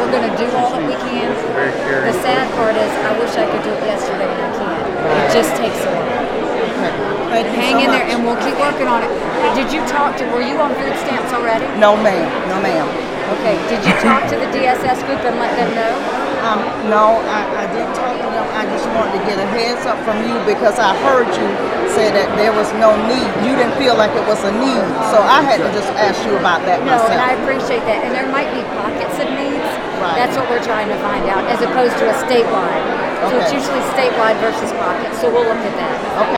we're going to do all that we can. The sad part is I wish I could do it yesterday and I can't. It just takes a while. Thank you Hang so in there much. and we'll keep working on it. Did you talk to, were you on food stamps already? No, ma'am. No, ma'am. Okay, did you talk to the DSS group and let them know? No, I didn't talk to them. I just wanted to get a heads up from you because I heard you say that there was no need. You didn't feel like it was a need. So I had to just ask you about that No, myself. and I appreciate that. And there might be pockets of needs. Right. That's what we're trying to find out, as opposed to a statewide. So it's Okay. usually statewide versus pockets. So we'll look at that. Okay.